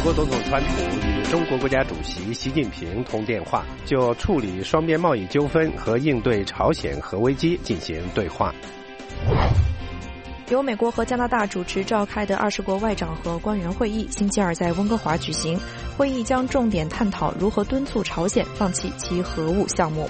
国总统川普与中国国家主席习近平通电话，就处理双边贸易纠纷和应对朝鲜核危机进行对话。 由美国和加拿大主持召开的20国外长和官员会议星期二在温哥华举行，会议将重点探讨如何敦促朝鲜放弃其核武项目。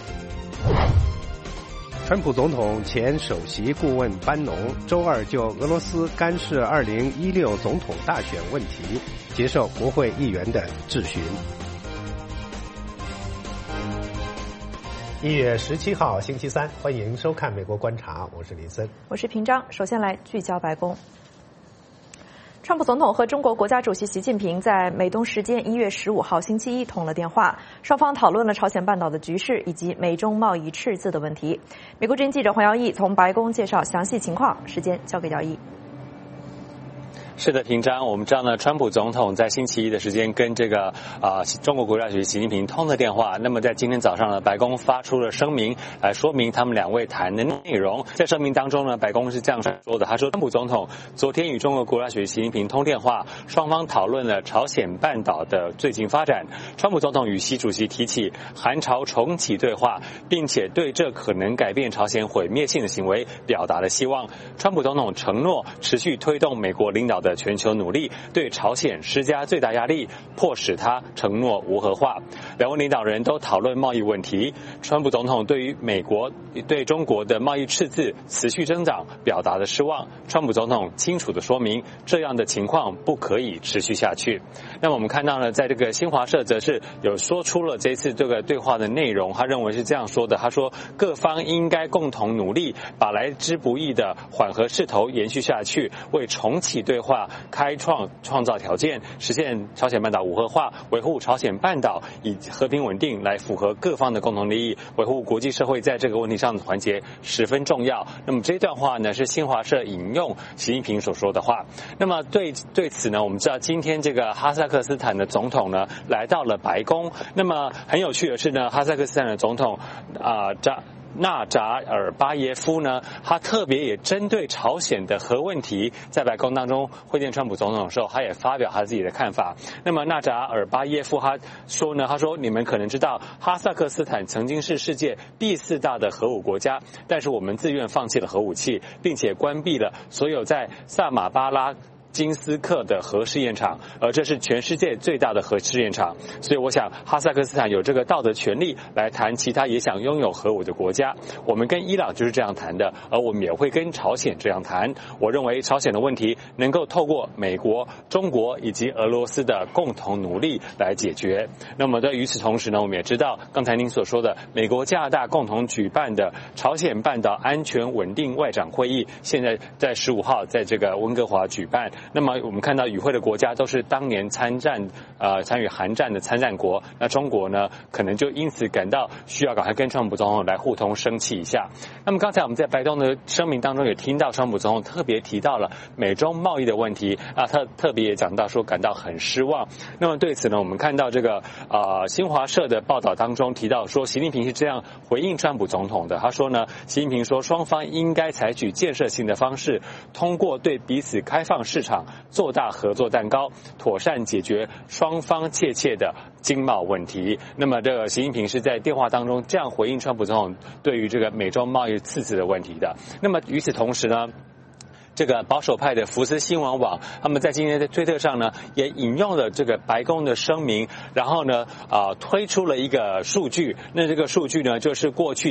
川普总统前首席顾问班农周二就俄罗斯干涉2016总统大选问题接受国会议员的质询。1月17号星期三，欢迎收看《美国观察》，我是林森， 我是平章。首先来聚焦白宫。川普总统和中国国家主席习近平在美东时间1月15号星期一通了电话，双方讨论了朝鲜半岛的局势以及美中贸易赤字的问题。美国之音记者黄耀义从白宫介绍详细情况，时间交给耀义。 是的，平章，我们知道呢，川普总统在星期一的时间跟这个中国国家主席习近平通了电话。那么在今天早上呢，白宫发出了声明来说明他们两位谈的内容。在声明当中呢，白宫是这样说的，他说川普总统昨天与中国国家主席习近平通电话，双方讨论了朝鲜半岛的最近发展。川普总统与习主席提起韩朝重启对话，并且对这可能改变朝鲜毁灭性的行为表达了希望。川普总统承诺持续推动美国领导的全球努力，对朝鲜施加最大压力，迫使他承诺无核化。两位领导人都讨论贸易问题。川普总统对于美国对中国的贸易赤字持续增长表达了失望。川普总统清楚地说明，这样的情况不可以持续下去。那么我们看到呢，在这个新华社则是有说出了这次这个对话的内容，他认为是这样说的，他说各方应该共同努力，把来之不易的缓和势头延续下去，为重启对话创造条件，实现朝鲜半岛无核化，维护朝鲜半岛以和平稳定来符合各方的共同利益，维护国际社会在这个问题上的团结十分重要。那么这段话呢，是新华社引用习近平所说的话。那么对此呢，我们知道今天这个哈萨克斯坦的总统呢来到了白宫。那么很有趣的是呢，哈萨克斯坦的总统纳扎尔巴耶夫呢，他特别也针对朝鲜的核问题，在白宫当中会见川普总统的时候，他也发表他自己的看法。那么纳扎尔巴耶夫他说你们可能知道，哈萨克斯坦曾经是世界第4大的核武国家，但是我们自愿放弃了核武器，并且关闭了所有在萨马巴拉金斯克的核试验场，而这是全世界最大的核试验场。所以我想哈萨克斯坦有这个道德权利来谈其他也想拥有核武的国家。我们跟伊朗就是这样谈的，而我们也会跟朝鲜这样谈。我认为朝鲜的问题能够透过美国、中国以及俄罗斯的共同努力来解决。那么在与此同时呢，我们也知道刚才您所说的美国、加拿大共同举办的朝鲜半岛安全稳定外长会议，现在在15号在这个温哥华举办。那么我们看到与会的国家都是当年参与韩战的参战国，那中国呢可能就因此感到需要赶快跟川普总统来互通生气一下。那么刚才我们在白宫的声明当中也听到川普总统特别提到了美中贸易的问题啊，他特别也讲到说感到很失望。那么对此呢，我们看到这个新华社的报道当中提到说，习近平是这样回应川普总统的。他说呢，习近平说双方应该采取建设性的方式，通过对彼此开放市场做大合作蛋糕，妥善解决双方切的经贸问题。那么这个习近平是在电话当中这样回应川普总统对于这个美中贸易赤字的问题的。那么与此同时呢，这个保守派的福斯新闻网，他们在今天的推特上呢，也引用了这个白宫的声明，然后呢，推出了一个数据。那这个数据呢，就是过去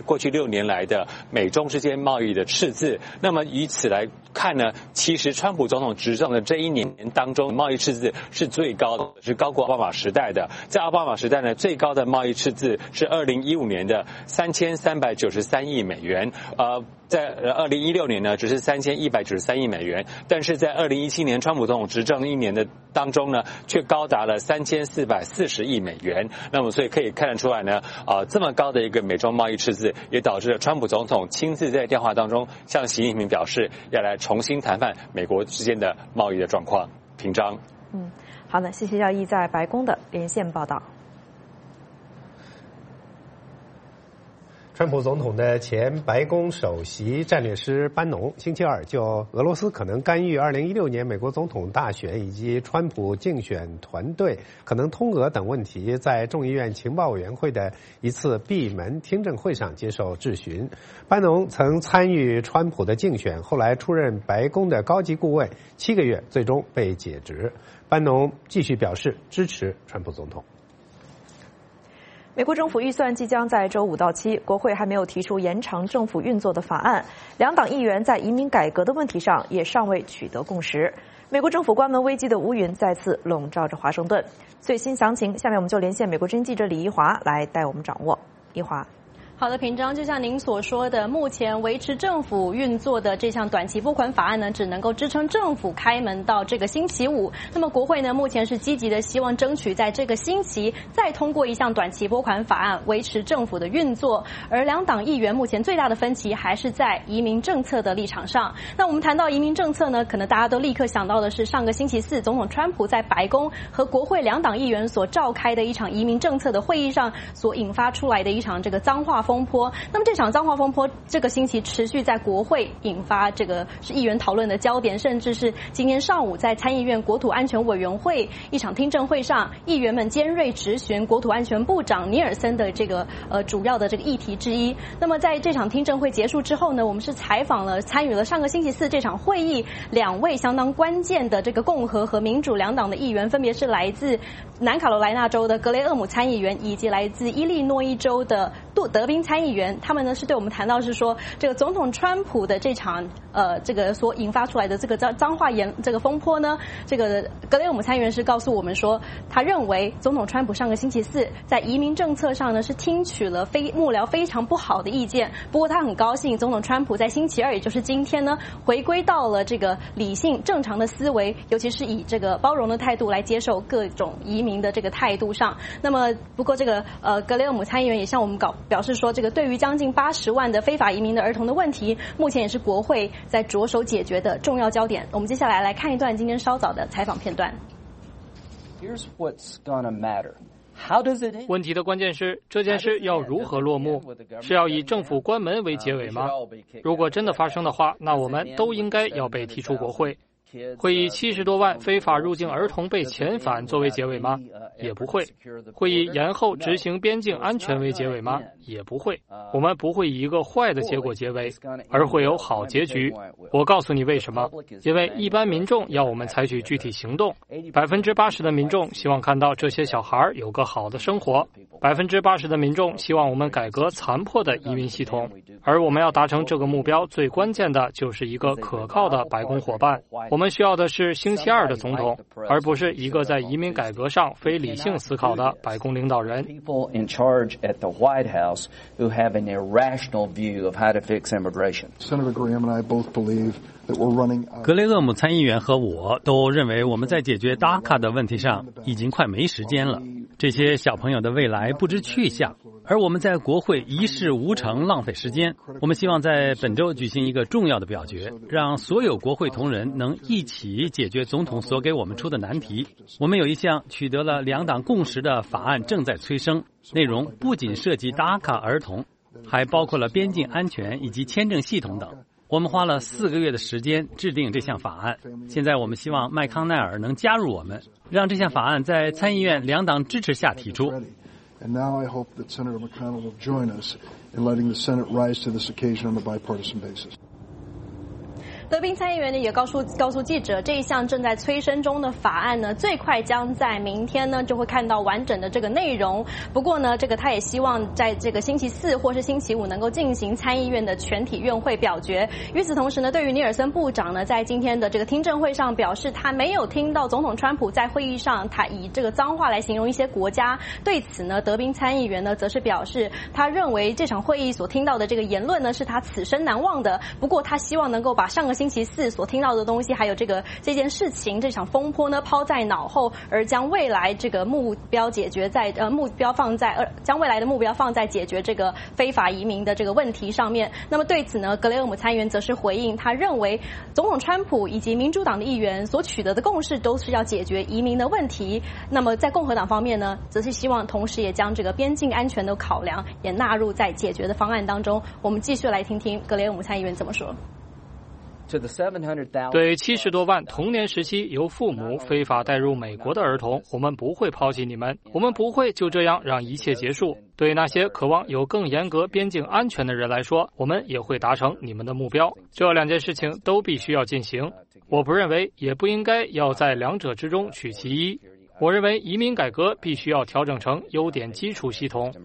6年来的美中之间贸易的赤字。那么以此来看呢，其实川普总统执政的这1年当中，贸易赤字是最高的，是高过奥巴马时代的。在奥巴马时代呢，最高的贸易赤字是2015年的3393亿美元，在2016年呢，只是3193亿美元，但是在2017年川普总统执政1年的当中呢，却高达了3440亿美元。那么所以可以看得出来呢，这么高的一个美中贸易赤字，也导致了川普总统亲自在电话当中向习近平表示，要来重新谈判美国之间的贸易的状况。平章。 好的，谢谢耀义在白宫的连线报道。 川普总统的前白宫首席战略师班农星期二就俄罗斯可能干预2016年美国总统大选以及川普竞选团队可能通俄等问题，在众议院情报委员会的一次闭门听证会上接受质询。班农曾参与川普的竞选，后来出任白宫的高级顾问7个月，最终被解职。班农继续表示支持川普总统。 美国政府预算即将在周5到期，国会还没有提出延长政府运作的法案，两党议员在移民改革的问题上也尚未取得共识。美国政府关门危机的乌云再次笼罩着华盛顿。最新详情，下面我们就连线美国之音记者李一华来带我们掌握。一华。 好的，平章，就像您所说的，目前维持政府运作的这项短期拨款法案呢，只能够支撑政府开门到这个星期五。那么国会呢，目前是积极的希望争取在这个星期再通过一项短期拨款法案，维持政府的运作。而两党议员目前最大的分歧还是在移民政策的立场上。那我们谈到移民政策呢，可能大家都立刻想到的是上个星期四，总统川普在白宫和国会两党议员所召开的一场移民政策的会议上所引发出来的一场这个脏话风波。那么这场脏话风波这个星期持续在国会引发这个是议员讨论的焦点，甚至是今天上午在参议院国土安全委员会一场听证会上，议员们尖锐质询国土安全部长尼尔森的这个主要的这个议题之一。那么在这场听证会结束之后呢，我们是采访了参与了上个星期四这场会议两位相当关键的这个共和和民主两党的议员，分别是来自南卡罗来纳州的格雷厄姆参议员以及来自伊利诺伊州的德宾参议员。他们呢是对我们谈到是说，这个总统川普的这场这个所引发出来的这个脏话这个风波呢，这个格雷厄姆参议员是告诉我们说，他认为总统川普上个星期四在移民政策上呢是听取了幕僚非常不好的意见，不过他很高兴总统川普在星期二，也就是今天呢，回归到了这个理性正常的思维，尤其是以这个包容的态度来接受各种移民的这个态度上。那么不过这个格雷厄姆参议员也向我们表示说，这个对于将近80万的非法移民的儿童的问题，目前也是国会在着手解决的重要焦点。我们接下来来看一段今天稍早的采访片段。 Here's what's gonna matter. 问题的关键是，这件事要如何落幕？是要以政府关门为结尾吗？如果真的发生的话，那我们都应该要被踢出国会。会以70多万非法入境儿童被遣返作为结尾吗？也不会。会以延后执行边境安全为结尾吗？也不会。我们不会以一个坏的结果结尾，而会有好结局。我告诉你为什么？因为一般民众要我们采取具体行动。80%的民众希望看到这些小孩有个好的生活。80%的民众希望我们改革残破的移民系统。而我们要达成这个目标，最关键的就是一个可靠的白宫伙伴。我们需要的是星期二的总统，而不是一个在移民改革上非理性思考的白宫领导人。 格雷厄姆参议员和我都认为，我们在解决 DACA 的问题上已经快没时间了。这些小朋友的未来不知去向，而我们在国会一事无成，浪费时间。我们希望在本周举行一个重要的表决，让所有国会同仁能一起解决总统所给我们出的难题。我们有一项取得了两党共识的法案正在催生，内容不仅涉及 DACA 儿童，还包括了边境安全以及签证系统等。我们花了4个月的时间制定这项法案，现在我们希望麦康奈尔能加入我们，让这项法案在参议院两党支持下提出。 And now I hope that Senator McConnell will join us in letting the Senate rise to this occasion on a bipartisan basis. 德宾参议员呢也告诉记者，这一项正在催生中的法案呢，最快将在明天呢就会看到完整的这个内容。不过呢，这个他也希望在这个星期四或是星期五能够进行参议院的全体院会表决。与此同时呢，对于尼尔森部长呢，在今天的这个听证会上表示，他没有听到总统川普在会议上他以这个脏话来形容一些国家。对此呢，德宾参议员呢则是表示，他认为这场会议所听到的这个言论呢是他此生难忘的。不过他希望能够把上个个星期四所听到的东西，还有这件事情这场风波呢抛在脑后，而将未来这个目标解决在将未来的目标放在解决这个非法移民的这个问题上面。那么对此呢，格雷厄姆参议员则是回应，他认为总统川普以及民主党的议员所取得的共识都是要解决移民的问题。那么在共和党方面呢，则是希望同时也将这个边境安全的考量也纳入在解决的方案当中。我们继续来听听格雷厄姆参议员怎么说。 对70多万童年时期由父母非法带入美国的儿童，我们不会抛弃你们，我们不会就这样让一切结束。对那些渴望有更严格边境安全的人来说，我们也会达成你们的目标。这2件事情都必须要进行。我不认为，也不应该要在2者之中取其一。我认为移民改革必须要调整成优点基础系统。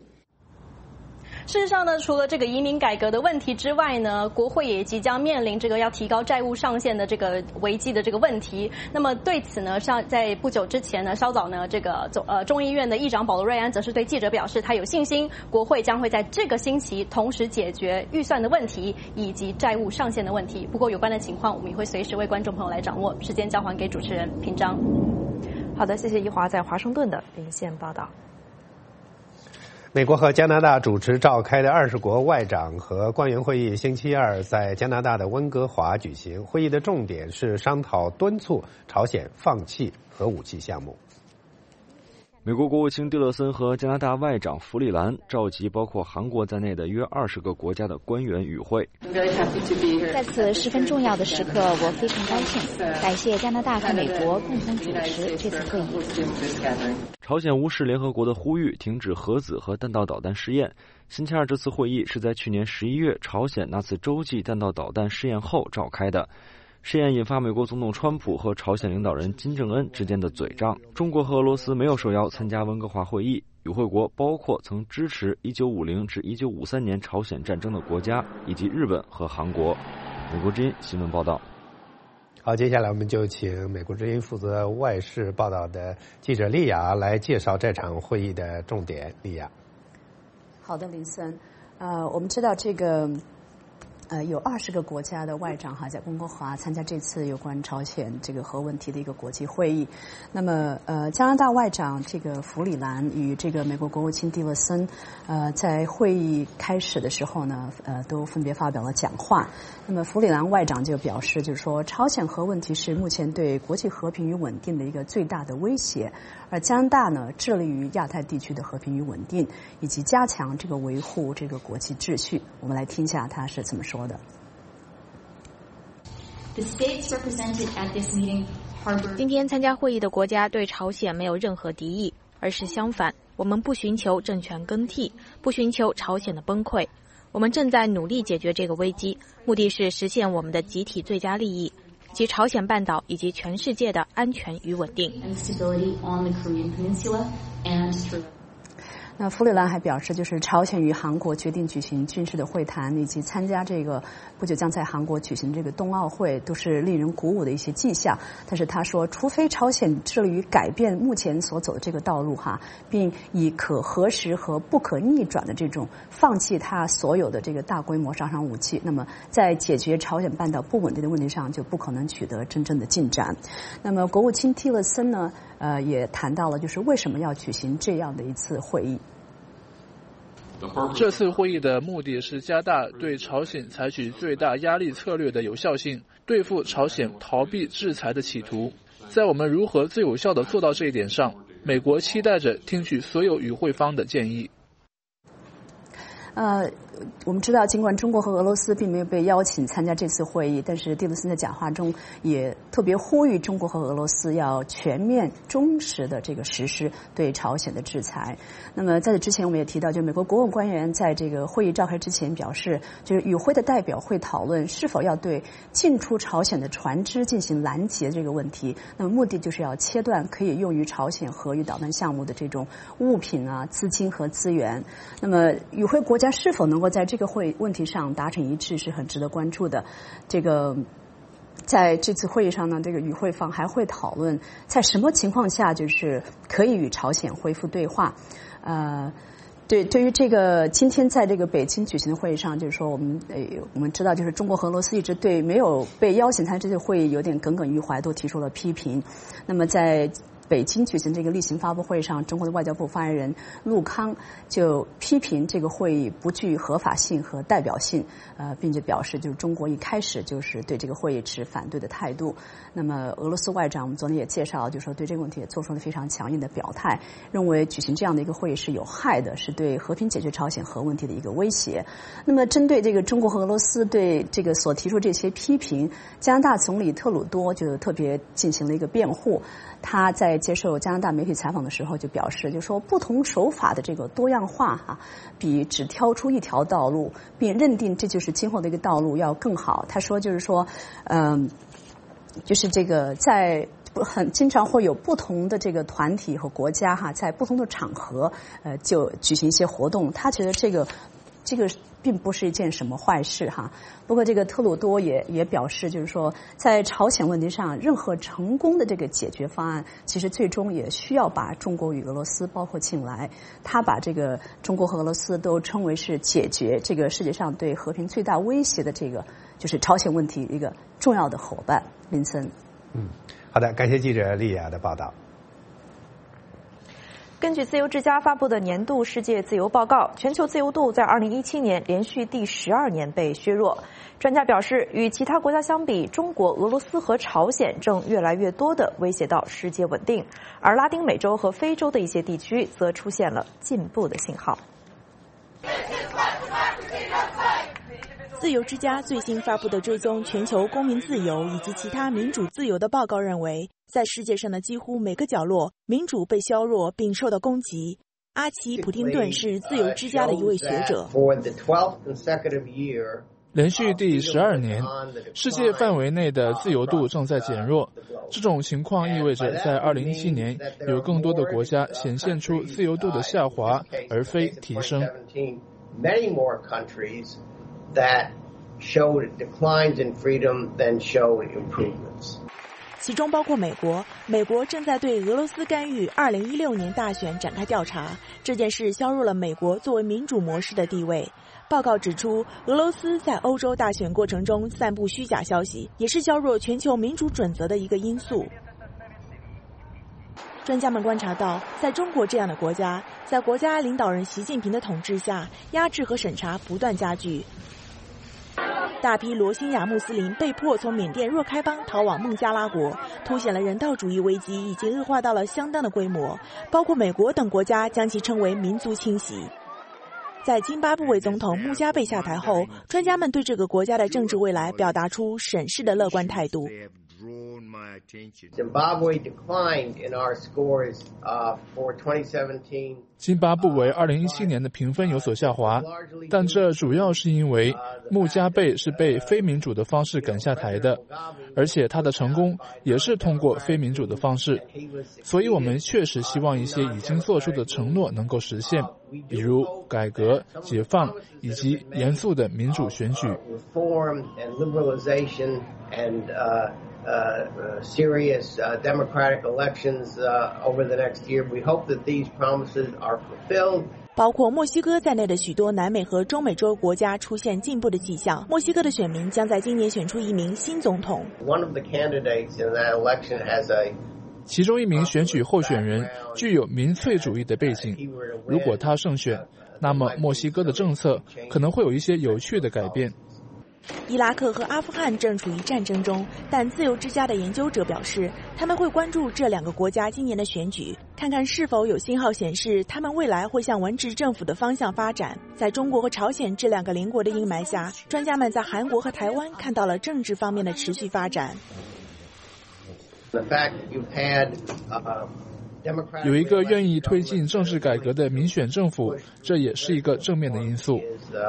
事实上呢，除了这个移民改革的问题之外呢，国会也即将面临这个要提高债务上限的这个危机的这个问题。那么对此呢，在不久之前呢，稍早呢，这个众议院的议长保罗·瑞安则是对记者表示，他有信心国会将会在这个星期同时解决预算的问题以及债务上限的问题。不过有关的情况，我们也会随时为观众朋友来掌握。时间交还给主持人平章。 好的，谢谢一华在华盛顿的连线报道。 美国和加拿大主持召开的20国外长和官员会议星期二在加拿大的温哥华举行。会议的重点是商讨敦促朝鲜放弃核武器项目。 美国国务卿蒂勒森和加拿大外长弗里兰召集包括韩国在内的约20个国家的官员与会。 在此十分重要的时刻，我非常高兴，感谢加拿大和美国共同主持这次会议。 朝鲜无视联合国的呼吁，停止核子和弹道导弹试验。星期二这次会议是在去年11月朝鲜那次洲际弹道导弹试验后召开的。试验引发美国总统川普和朝鲜领导人金正恩之间的嘴仗。中国和俄罗斯没有受邀参加温哥华会议，与会国包括曾支持1950至1953年朝鲜战争的国家，以及日本和韩国。美国之音新闻报道。 好，接下来我们就请美国之音负责外事报道的记者丽雅来介绍这场会议的重点。丽雅。 好的，林森。我们知道这个。有20个国家的外长在温哥华参加这次有关朝鲜这个核问题的一个国际会议。那么加拿大外长这个弗里兰与这个美国国务卿蒂勒森在会议开始的时候呢都分别发表了讲话。那么弗里兰外长就表示，就是说朝鲜核问题是目前对国际和平与稳定的一个最大的威胁，而加拿大呢致力于亚太地区的和平与稳定，以及加强这个维护这个国际秩序。我们来听一下他是怎么说的。 今天参加会议的国家对朝鲜没有任何敌意，而是相反，我们不寻求政权更替，不寻求朝鲜的崩溃。我们正在努力解决这个危机，目的是实现我们的集体最佳利益，及朝鲜半岛以及全世界的安全与稳定。 那弗里兰还表示，就是朝鲜与韩国决定举行军事的会谈，以及参加这个不久将在韩国举行这个冬奥会，都是令人鼓舞的一些迹象。但是他说，除非朝鲜致力于改变目前所走的这个道路并以可核实和不可逆转的这种放弃他所有的这个大规模杀伤武器，那么在解决朝鲜半岛不稳定的问题上就不可能取得真正的进展。那么国务卿蒂勒森呢也谈到了就是为什么要举行这样的一次会议。 这次会议的目的是加大对朝鲜采取最大压力策略的有效性，对付朝鲜逃避制裁的企图。在我们如何最有效地做到这一点上，美国期待着听取所有与会方的建议。 我们知道，尽管中国和俄罗斯并没有被邀请参加这次会议，但是蒂勒森在讲话中也特别呼吁中国和俄罗斯要全面忠实的这个实施对朝鲜的制裁。那么在这之前我们也提到，就美国国务官员在这个会议召开之前表示，就是与会的代表会讨论是否要对进出朝鲜的船只进行拦截这个问题。那么目的就是要切断可以用于朝鲜核与导弹项目的这种物品资金和资源。那么与会国家是否能够在这个问题上达成一致是很值得关注的。这个在这次会议上呢，这个与会方还会讨论在什么情况下就是可以与朝鲜恢复对话。 对于这个今天在这个北京举行的会议上，就是说我们知道，就是中国和俄罗斯一直对没有被邀请参加这次会议有点耿耿于怀，都提出了批评。那么在北京举行这个例行发布会上，中国的外交部发言人陆康就批评这个会议不具合法性和代表性，并且表示就是中国一开始就是对这个会议持反对的态度。那么俄罗斯外长我们昨天也介绍，就是说对这个问题也做出了非常强硬的表态，认为举行这样的一个会议是有害的，是对和平解决朝鲜核问题的一个威胁。那么针对这个中国和俄罗斯对这个所提出这些批评，加拿大总理特鲁多就特别进行了一个辩护。他在接受加拿大媒体采访的时候就表示，就说不同手法的这个多样化比只挑出一条道路并认定这就是今后的一个道路要更好。他说就是说就是这个在经常会有不同的这个团体和国家在不同的场合就举行一些活动，他觉得这个并不是一件什么坏事不过这个特鲁多也表示，就是说在朝鲜问题上，任何成功的这个解决方案，其实最终也需要把中国与俄罗斯包括进来。他把这个中国和俄罗斯都称为是解决这个世界上对和平最大威胁的这个就是朝鲜问题一个重要的伙伴。林森， 好的，感谢记者丽亚的报道。 根据自由之家发布的年度世界自由报告，全球自由度在2017年连续第12年被削弱。专家表示，与其他国家相比，中国、俄罗斯和朝鲜正越来越多地威胁到世界稳定，而拉丁美洲和非洲的一些地区则出现了进步的信号。 自由之家最新发布的追踪全球公民自由以及其他民主自由的报告认为，在世界上的几乎每个角落，民主被削弱并受到攻击。阿奇·普汀顿是自由之家的一位学者。 连续第12年，世界范围内的自由度正在减弱。这种情况意味着，在2017年，有更多的国家显现出自由度的下滑，而非提升。 That showed declines in freedom than showed improvements. 其中包括美国。美国正在对俄罗斯干预2016年大选展开调查，这件事削弱了美国作为民主模式的地位。报告指出，俄罗斯在欧洲大选过程中散布虚假消息，也是削弱全球民主准则的一个因素。专家们观察到，在中国这样的国家，在国家领导人习近平的统治下，压制和审查不断加剧。大批罗兴亚穆斯林被迫从缅甸若开邦逃往孟加拉国，凸显了人道主义危机已经恶化到了相当的规模，包括美国等国家将其称为民族清洗。在津巴布韦总统穆加贝下台后，专家们对这个国家的政治未来表达出审视的乐观态度。 Zimbabwe declined in our scores for 2017. 津巴布韦2017年的评分有所下滑，但这主要是因为穆加贝是被非民主的方式赶下台的，而且他的成功也是通过非民主的方式。所以我们确实希望一些已经做出的承诺能够实现，比如改革、解放以及严肃的民主选举。 Serious democratic elections over the next year. We hope that these promises are fulfilled. 包括墨西哥在内的许多南美和中美洲国家出现进步的迹象。墨西哥的选民将在今年选出一名新总统。 One of the candidates in that election has a 其中一名选举候选人具有民粹主义的背景，如果他胜选，那么墨西哥的政策可能会有一些有趣的改变。 伊拉克和阿富汗正处于战争中，但自由之家的研究者表示，他们会关注这两个国家今年的选举，看看是否有信号显示他们未来会向文职政府的方向发展。在中国和朝鲜这两个邻国的阴霾下，专家们在韩国和台湾看到了政治方面的持续发展。 有一个愿意推进政治改革的民选政府，这也是一个正面的因素。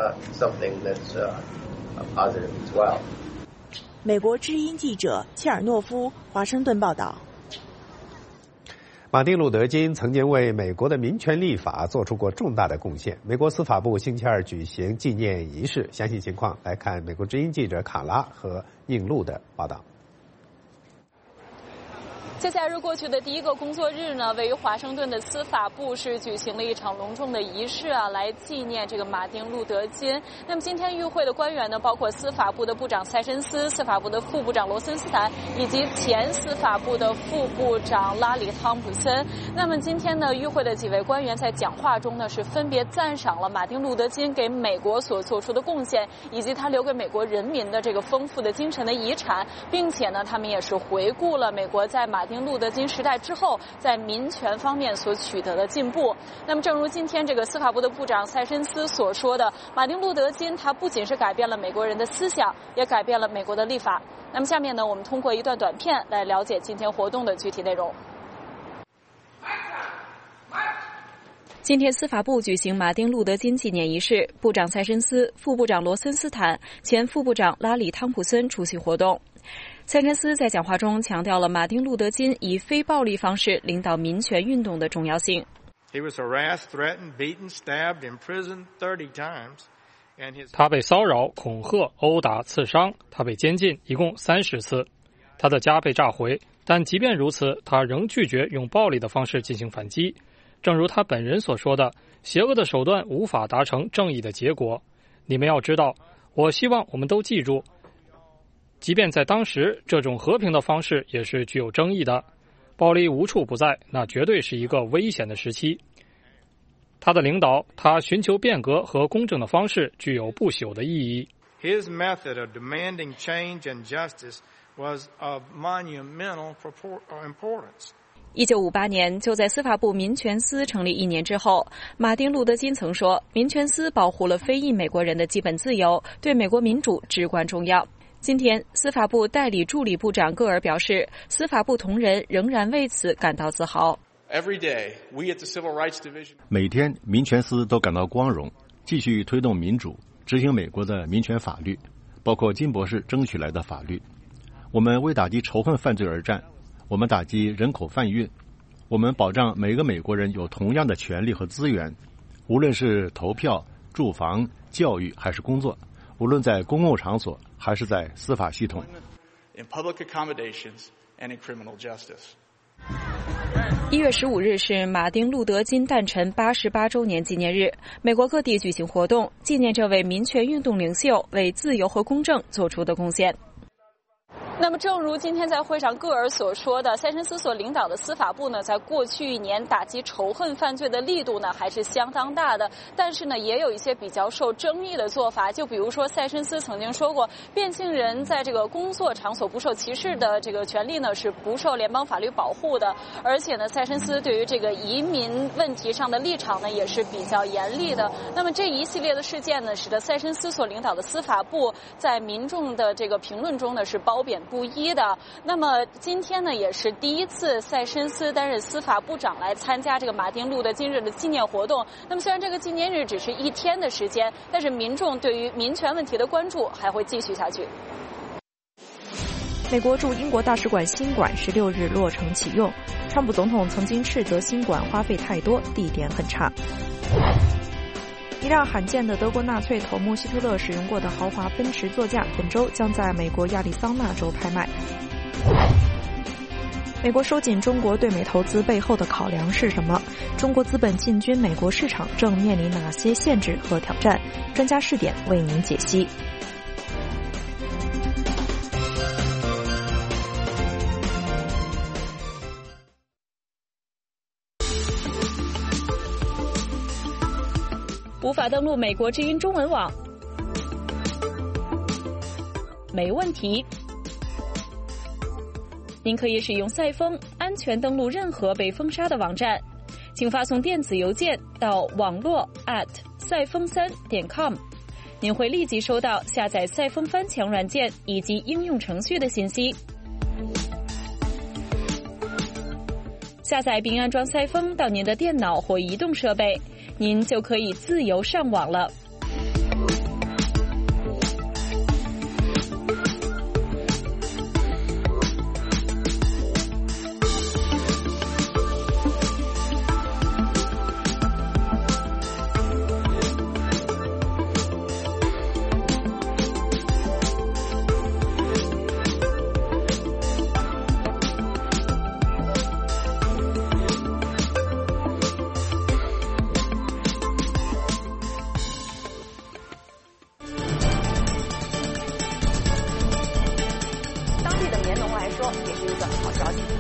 美国之音记者切尔诺夫华盛顿报道。 马丁·路德·金曾经为美国的民权立法做出过重大的贡献。美国司法部星期二举行纪念仪式，详细情况来看美国之音记者卡拉和应路的报道。 在假日过去的第一个工作日呢，位于华盛顿的司法部是举行了一场隆重的仪式来纪念这个马丁·路德·金。那么今天与会的官员呢，包括司法部的部长塞申斯、司法部的副部长罗森斯坦以及前司法部的副部长拉里·汤普森。那么今天呢，与会的几位官员在讲话中呢，是分别赞赏了马丁·路德·金给美国所做出的贡献，以及他留给美国人民的这个丰富的精神的遗产，并且呢，他们也是回顾了美国在马丁·路德·金时代之后在民权方面所取得的进步。那么正如今天这个司法部的部长塞申斯所说的，马丁·路德·金他不仅是改变了美国人的思想，也改变了美国的立法。那么下面呢，我们通过一段短片来了解今天活动的具体内容。今天司法部举行马丁·路德·金纪念仪式，部长塞申斯、副部长罗森斯坦、前副部长拉里·汤普森出席活动。塞申斯在讲话中强调了马丁·路德·金以非暴力方式领导民权运动的重要性。 他被骚扰、恐吓、殴打、刺伤，他被监禁一共30次，他的家被炸毁，但即便如此，他仍拒绝用暴力的方式进行反击。正如他本人所说的，邪恶的手段无法达成正义的结果。你们要知道，我希望我们都记住，即便在当时，这种和平的方式也是具有争议的。暴力无处不在，那绝对是一个危险的时期。他的领导，他寻求变革和公正的方式具有不朽的意义。 His method of demanding change and justice was of monumental importance. 1958年，就在司法部民权司成立1年之后，马丁·路德·金曾说，民权司保护了非裔美国人的基本自由，对美国民主至关重要。今天，司法部代理助理部长戈尔表示，司法部同仁仍然为此感到自豪。 每天，民权司都感到光荣，继续推动民主，执行美国的民权法律，包括金博士争取来的法律。我们为打击仇恨犯罪而战，我们打击人口贩运，我们保障每个美国人有同样的权利和资源，无论是投票、住房、教育还是工作，无论在公共场所还是在司法系统。 1月15日是马丁·路德·金诞辰88周年纪念日，美国各地举行活动，纪念这位民权运动领袖为自由和公正做出的贡献。那么正如今天在会上戈尔所说的，塞申斯所领导的司法部呢，在过去1年打击仇恨犯罪的力度呢还是相当大的，但是呢也有一些比较受争议的做法，就比如说塞申斯曾经说过，变性人在这个工作场所不受歧视的这个权利呢是不受联邦法律保护的，而且呢塞申斯对于这个移民问题上的立场呢也是比较严厉的。那么这一系列的事件呢，使得塞申斯所领导的司法部在民众的这个评论中呢是褒贬不一的。那么今天呢，也是第一次塞申斯担任司法部长来参加这个马丁·路德·金日的纪念活动。那么虽然这个纪念日只是1天的时间，但是民众对于民权问题的关注还会继续下去。 美国驻英国大使馆新馆16日落成启用，川普总统曾经斥责新馆花费太多，地点很差。一辆罕见的德国纳粹头目希特勒使用过的豪华奔驰座驾，本周将在美国亚利桑那州拍卖。美国收紧中国对美投资背后的考量是什么？中国资本进军美国市场正面临哪些限制和挑战？专家视点为您解析。 无法登录美国之音中文网？没问题，您可以使用赛风安全登录任何被封杀的网站，请发送电子邮件到网络@赛风3.com，您会立即收到下载赛风翻墙软件以及应用程序的信息。下载并安装赛风到您的电脑或移动设备，您就可以自由上网了。 个好消息。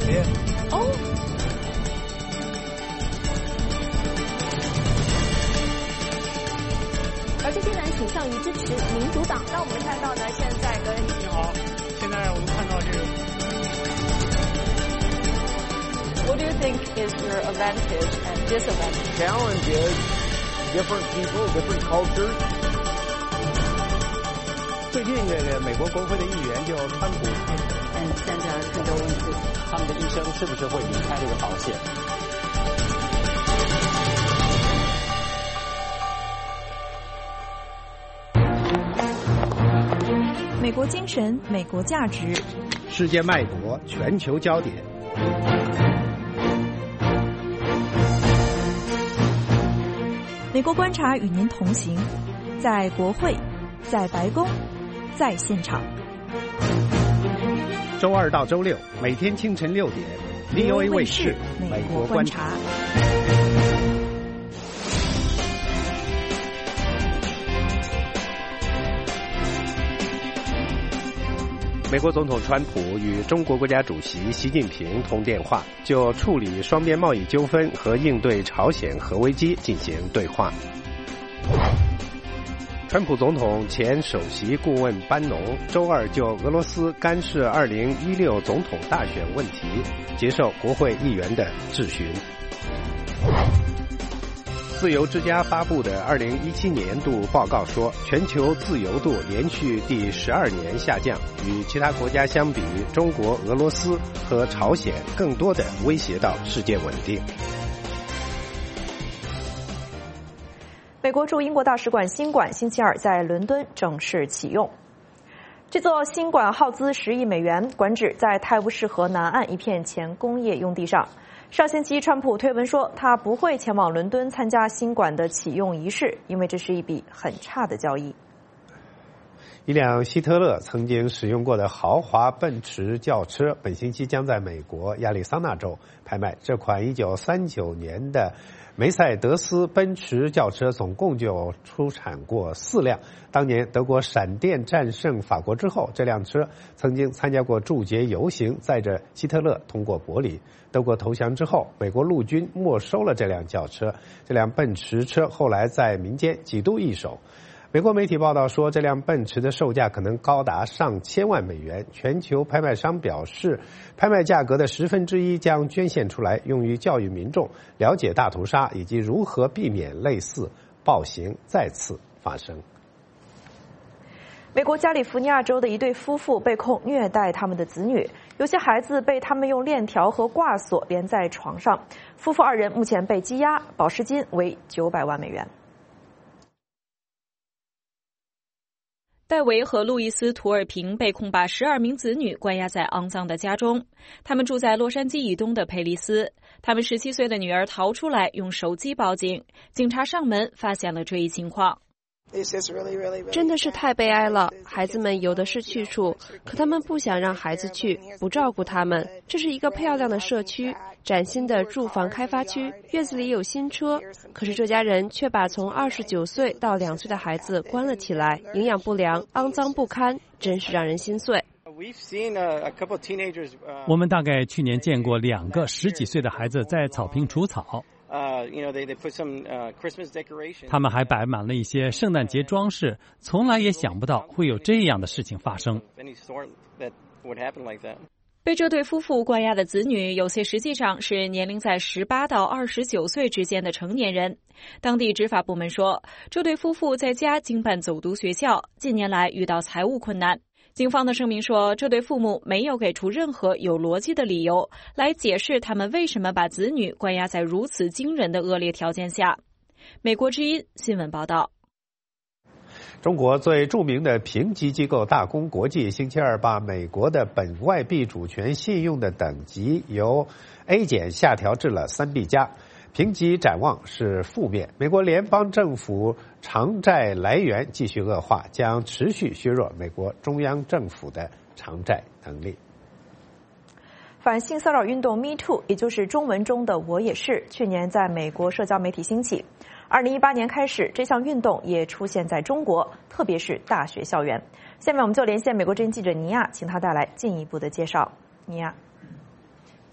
而这些人倾向于支持民主党。那我们看到呢，现在跟你好，现在我们看到这个。 What do you think is your advantage and disadvantage? Challenge is different people, different cultures. 最近这个美国国会的议员就川普现在看这个问题， 他们的医生是不是会离开这个保险？ 美国精神，美国价值， 世界脉搏，全球焦点。 美国观察与您同行，在国会，在白宫，在现场。 周二到周六，每天清晨6点 ，VOA 卫视《美国观察》。美国总统川普与中国国家主席习近平通电话，就处理双边贸易纠纷和应对朝鲜核危机进行对话。川普总统前首席顾问班农周二就俄罗斯干涉2016总统大选问题接受国会议员的质询。自由之家发布的2017年度报告说，全球自由度连续第12年下降，与其他国家相比，中国、俄罗斯和朝鲜更多地威胁到世界稳定。 美国驻英国大使馆新馆星期二在伦敦正式启用。这座新馆耗资10亿美元，馆址在泰晤士河南岸一片前工业用地上。上星期，川普推文说，他不会前往伦敦参加新馆的启用仪式，因为这是一笔很差的交易。 一辆希特勒曾经使用过的豪华奔驰轿车，本星期将在美国亚利桑那州拍卖。这款1939年的梅赛德斯奔驰轿车总共就出产过4辆。当年德国闪电战胜法国之后，这辆车曾经参加过祝捷游行，载着希特勒通过柏林。德国投降之后，美国陆军没收了这辆轿车。这辆奔驰车后来在民间几度易手。美国媒体报道说，这辆奔驰的售价可能高达上千万美元。全球拍卖商表示，拍卖价格的1/10将捐献出来，用于教育民众了解大屠杀以及如何避免类似暴行再次发生。 美国加利福尼亚州的一对夫妇被控虐待他们的子女，有些孩子被他们用链条和挂锁连在床上。夫妇2人目前被羁押，保释金为900万美元。 戴维和路易斯·图尔平被控把12名子女关押在肮脏的家中。他们住在洛杉矶以东的佩利斯。他们17岁的女儿逃出来，用手机报警。警察上门发现了这一情况。 真的是太悲哀了，孩子们有的是去处，可他们不想让孩子去，不照顾他们。这是一个漂亮的社区，崭新的住房开发区，院子里有新车，可是这家人却把从29岁到2岁的孩子关了起来，营养不良，肮脏不堪，真是让人心碎。 我们大概去年见过2个10几岁的孩子在草坪除草。他们还摆满了一些圣诞节装饰，从来也想不到会有这样的事情发生。 被这对夫妇关押的子女，有些实际上是年龄在18到29岁之间的成年人。当地执法部门说，这对夫妇在家经办走读学校，近年来遇到财务困难。警方的声明说，这对父母没有给出任何有逻辑的理由来解释他们为什么把子女关押在如此惊人的恶劣条件下。美国之音新闻报道。 中国最著名的评级机构大公国际星期二把美国的本外币主权信用的等级由 A 减下调至了3B+。评级展望是负面，美国联邦政府偿债来源继续恶化，将持续削弱美国中央政府的偿债能力。 反性骚扰运动 Me Too， 也就是中文中的我也是，去年在美国社交媒体兴起。2018年开始，这项运动也出现在中国，特别是大学校园。下面我们就连线美国之音记者尼亚，请他带来进一步的介绍。尼亚。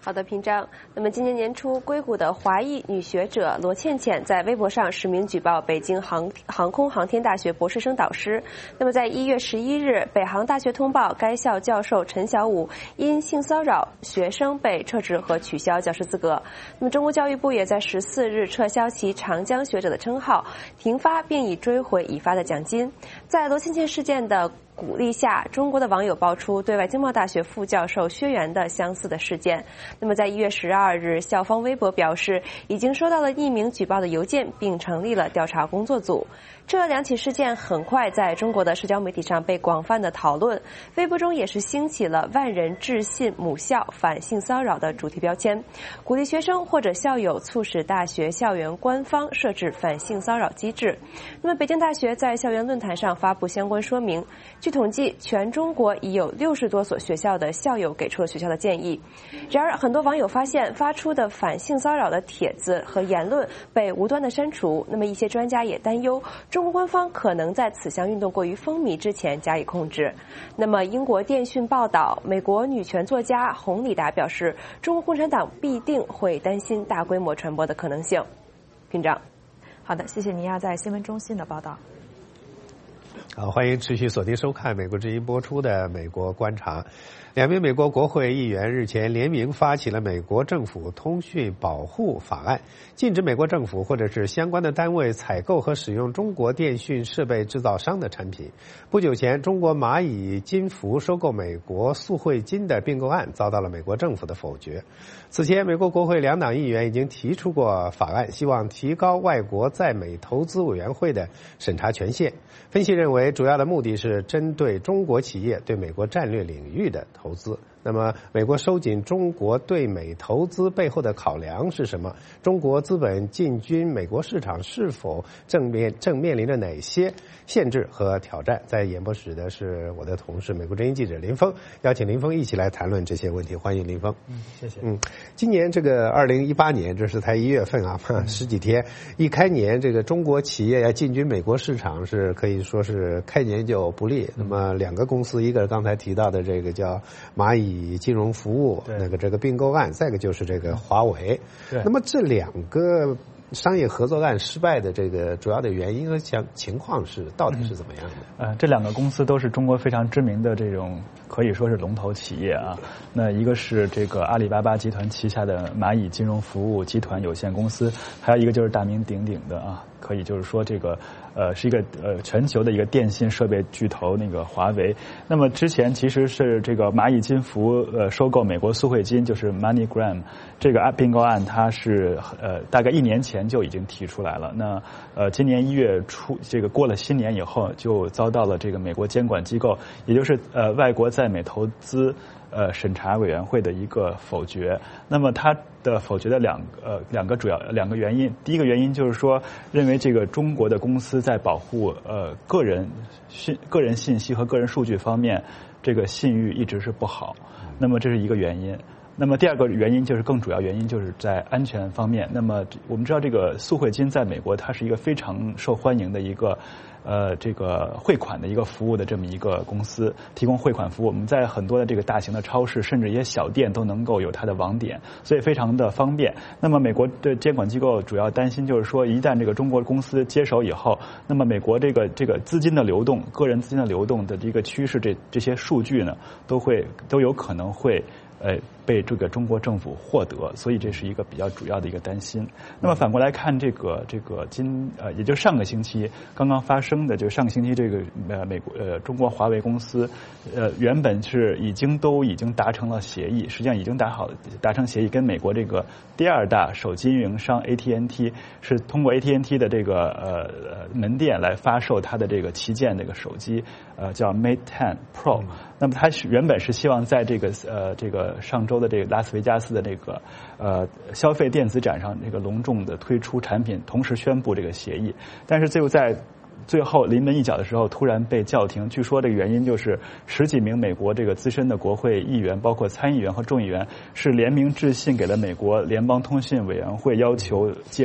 好的，平章。那么今年年初，硅谷的华裔女学者罗倩倩在微博上实名举报北京航空航天大学博士生导师。那么在1月11日，北航大学通报该校教授陈小武因性骚扰学生被撤职和取消教师资格。那么中国教育部也在14日撤销其长江学者的称号，停发并已追回已发的奖金。在罗倩倩事件的鼓励下，中国的网友爆出对外经贸大学副教授薛源的相似的事件。那么在1月12日，校方微博表示已经收到了匿名举报的邮件，并成立了调查工作组。这两起事件很快在中国的社交媒体上被广泛的讨论，微博中也是兴起了万人致信母校反性骚扰的主题标签，鼓励学生或者校友促使大学校园官方设置反性骚扰机制。那么北京大学在校园论坛上发布相关说明，据统计，全中国已有60多所学校的校友给出了学校的建议。然而，很多网友发现发出的反性骚扰的帖子和言论被无端的删除。那么一些专家也担忧，中国官方可能在此项运动过于风靡之前加以控制。那么英国电讯报道，美国女权作家洪礼达表示，中国共产党必定会担心大规模传播的可能性。平章。 好的，谢谢尼亚在新闻中心的报道。 好，欢迎持续锁定收看美国之音播出的《美国观察》。2名美国国会议员日前联名发起了美国政府通讯保护法案，禁止美国政府或者是相关的单位采购和使用中国电讯设备制造商的产品。不久前，中国蚂蚁金服收购美国速汇金的并购案遭到了美国政府的否决。此前，美国国会2党议员已经提出过法案，希望提高外国在美投资委员会的审查权限。分析认为，主要的目的是针对中国企业对美国战略领域的投资。那么，美国收紧中国对美投资背后的考量是什么？中国资本进军美国市场是否正面临着哪些限制和挑战？在演播室的是我的同事美国之音记者林峰，邀请林峰一起来谈论这些问题。欢迎林峰。 谢谢。 今年这个2018年，这是才1月份啊，10几天，一开年，这个中国企业要进军美国市场是可以说是开年就不利。那么2个公司，一个刚才提到的这个叫蚂蚁金融服务，这个并购案，再一个就是这个华为。那么这2个商业合作案失败的这个主要的原因和情况到底是怎么样的？ 这2个公司都是中国非常知名的这种可以说是龙头企业啊。那一个是这个阿里巴巴集团旗下的蚂蚁金融服务集团有限公司，还有一个就是大名鼎鼎的啊，可以就是说这个是一个全球的一个电信设备巨头那个华为。那么之前其实是这个蚂蚁金服收购美国速汇金，就是 MoneyGram 这个并购案，它是大概1年前就已经提出来了。那今年1月初，这个过了新年以后，就遭到了这个美国监管机构，也就是外国在美投资审查委员会的一个否决。那么它的否决的两个主要原因，第一个原因就是说，认为这个中国的公司在保护个人信息和个人数据方面，这个信誉一直是不好。那么这是一个原因。那么第2个原因就是更主要原因就是在安全方面。那么我们知道这个速汇金在美国它是一个非常受欢迎的一个这个汇款的一个服务的这么一个公司，提供汇款服务。我们在很多的这个大型的超市，甚至一些小店都能够有它的网点，所以非常的方便。那么美国的监管机构主要担心就是说，一旦这个中国公司接手以后，那么美国这个资金的流动，个人资金的流动的这个趋势，这些数据呢，都有可能会被这个中国政府获得，所以这是一个比较主要的一个担心。那么反过来看，这个也就是上个星期刚刚发生的，就是上个星期这个美国中国华为公司原本是已经达成了协议，实际上已经达成协议，跟美国这个第2大手机运营商 AT&T 是通过 AT&T 的这个门店来发售它的这个旗舰这个手机，叫 Mate 10 Pro。那么它原本是希望在这个上周的这个拉斯维加斯的这个消费电子展上这个隆重的推出产品，同时宣布这个协议，但是就在最后临门一脚的时候突然被叫停。据说这个原因就是10几名美国这个资深的国会议员，包括参议员和众议员，是联名致信给了美国联邦通信委员会，要求介入，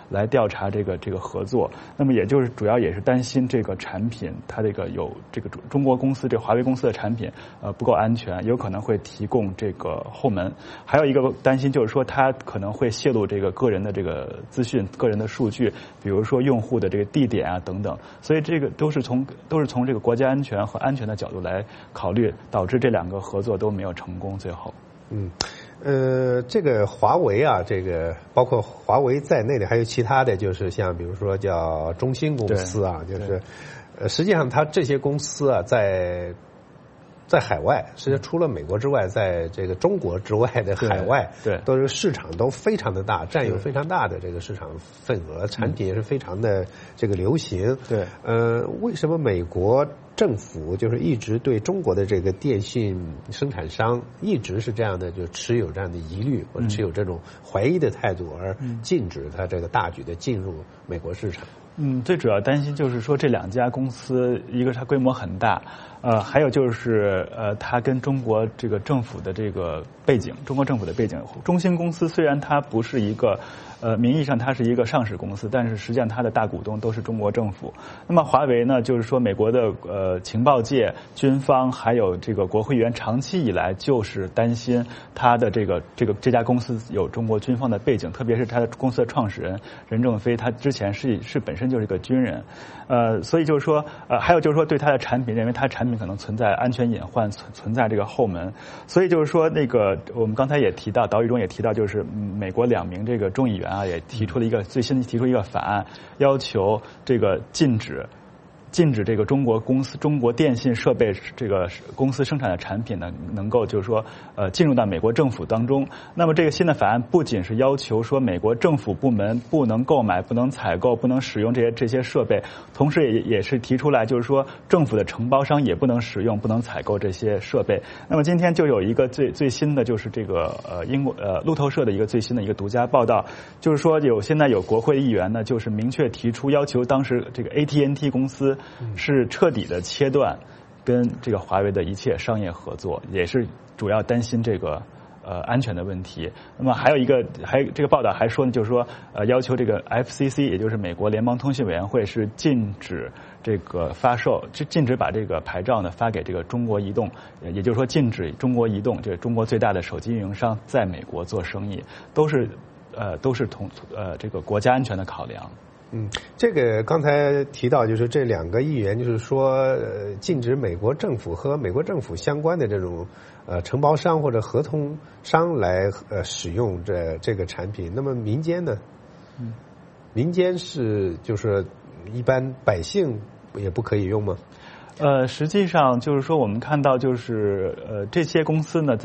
来调查这个合作。那么也就是主要也是担心这个产品它这个有这个中国公司这个华为公司的产品不够安全，有可能会提供这个后门。还有一个担心就是说它可能会泄露这个个人的这个资讯、个人的数据，比如说用户的这个地点啊等等。所以这个都是从这个国家安全和安全的角度来考虑，导致这两个合作都没有成功。最后， 这个华为啊，这个包括华为在内的还有其他的，就是像比如说叫中兴公司啊，就是实际上它这些公司啊，在海外，实际上除了美国之外，在这个中国之外的海外，都是市场都非常的大，占有非常大的这个市场份额，产品也是非常的这个流行。为什么美国政府就是一直对中国的这个电信生产商一直是这样的，就持有这样的疑虑或者持有这种怀疑的态度，而禁止它这个大举的进入美国市场？ 最主要担心就是说这两家公司，一个是它规模很大，还有就是它跟中国这个政府的这个背景，中国政府的背景。中兴公司虽然它不是一个名义上它是一个上市公司，但是实际上它的大股东都是中国政府。那么华为呢，就是说美国的情报界、军方还有这个国会议员长期以来就是担心它的这家公司有中国军方的背景，特别是它的公司的创始人任正非，他之前是本身就是一个军人，所以就是说还有就是说对它的产品，认为它产品可能存在安全隐患，存在这个后门，所以就是说那个我们刚才也提到，岛屿中也提到，就是美国2名这个众议员啊，也提出了最新提出一个法案，要求这个禁止这个中国电信设备这个公司生产的产品呢，能够就是说进入到美国政府当中。那么这个新的法案不仅是要求说美国政府部门不能购买、不能采购、不能使用这些设备，同时也是提出来就是说政府的承包商也不能使用、不能采购这些设备。那么今天就有一个最新的就是这个路透社的一个最新的一个独家报道，就是说现在有国会议员呢，就是明确提出要求当时这个 AT&T 公司是彻底的切断跟这个华为的一切商业合作，也是主要担心这个安全的问题。那么还有这个报道还说呢，就是说要求这个 FCC 也就是美国联邦通信委员会是禁止这个发售，禁止把这个牌照呢发给这个中国移动，也就是说禁止中国移动这个中国最大的手机运营商在美国做生意，都是从这个国家安全的考量。 这个刚才提到，就是这2个议员，就是说禁止美国政府和美国政府相关的这种承包商或者合同商来使用这个产品。那么民间呢？民间是就是一般百姓也不可以用吗？ 实际上就是说我们看到就是这些公司呢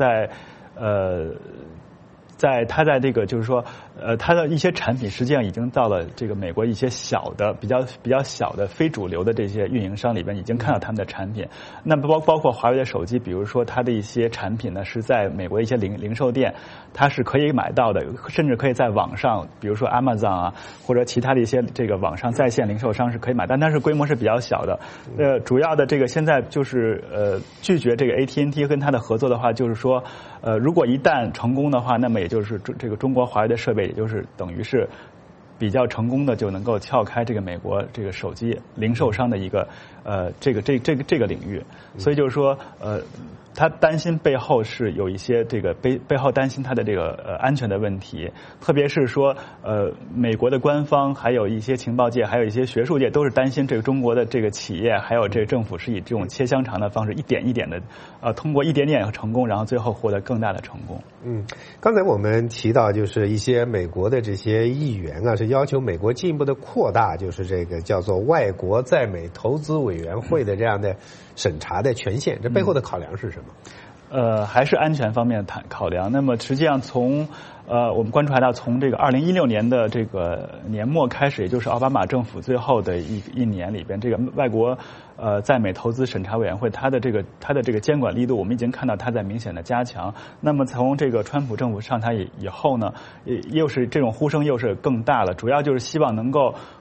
它在这个就是说它的一些产品实际上已经到了这个美国一些小的比较小的非主流的这些运营商里边已经看到他们的产品。那么包括华为的手机，比如说它的一些产品呢是在美国一些零售店它是可以买到的，甚至可以在网上，比如说 Amazon 啊或者其他的一些这个网上在线零售商是可以买，但是规模是比较小的。主要的这个现在就是拒绝这个 AT&T 跟它的合作的话，就是说如果一旦成功的话，那么也就是这个中国华为的设备，也就是等于是比较成功的就能够撬开这个美国这个手机零售商的一个这个领域。所以就是说他担心背后是有一些这个背后担心他的这个安全的问题，特别是说美国的官方还有一些情报界还有一些学术界都是担心这个中国的这个企业还有这个政府是以这种切香肠的方式一点一点的通过一点点成功，然后最后获得更大的成功。 刚才我们提到就是一些美国的这些议员啊，是要求美国进一步的扩大就是这个叫做外国在美投资委员会的这样的审查的权限，这背后的考量是什么？ 还是安全方面的考量。那么实际上从我们观察到，从这个2016年的这个年末开始，也就是奥巴马政府最后的一年里边，这个外国在美投资审查委员会它的这个监管力度，我们已经看到它在明显的加强。那么从这个川普政府上台以后呢，又是这种呼声又是更大了，主要就是希望能够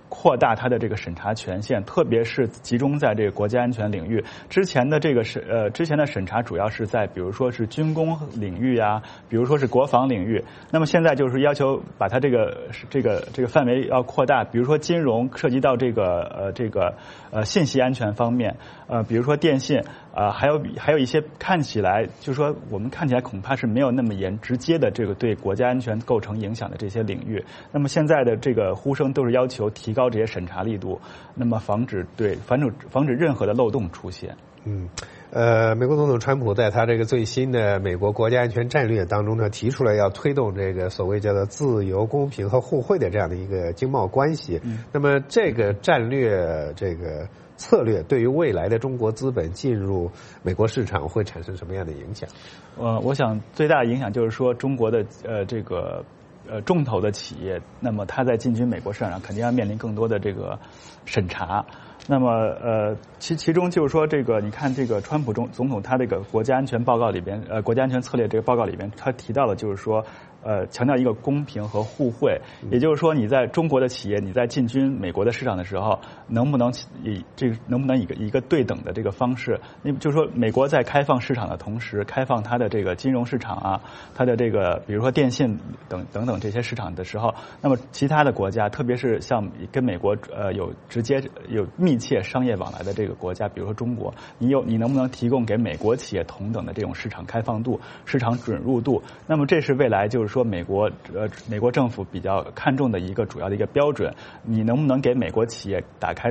扩大它的这个审查权限，特别是集中在这个国家安全领域。之前的审查主要是在比如说是军工领域啊，比如说是国防领域。那么现在就是要求把它这个范围要扩大，比如说金融涉及到这个信息安全方面，比如说电信，还有一些看起来就是说我们看起来恐怕是没有那么直接的这个对国家安全构成影响的这些领域。那么现在的这个呼声都是要求提高这些审查力度，那么防止任何的漏洞出现。 美国总统川普在他这个最新的美国国家安全战略当中呢，提出了要推动这个所谓叫做自由、公平和互惠的这样的一个经贸关系。那么这个战略策略对于未来的中国资本进入美国市场会产生什么样的影响？ 我想最大的影响就是说中国的重头的企业，那么它在进军美国市场上肯定要面临更多的这个审查。那么其中就是说你看这个川普总统他这个国家安全报告里边国家安全策略这个报告里边，他提到的就是说强调一个公平和互惠，也就是说你在中国的企业你在进军美国的市场的时候，能不能以一个对等的这个方式，就是说美国在开放市场的同时，开放它的这个金融市场啊，它的这个比如说电信等等这些市场的时候，那么其他的国家，特别是像跟美国有密切商业往来的这个国家，比如说中国，你能不能提供给美国企业同等的这种市场开放度、市场准入度？那么这是未来就是说美国政府比较看重的一个主要的一个标准，你能不能给美国企业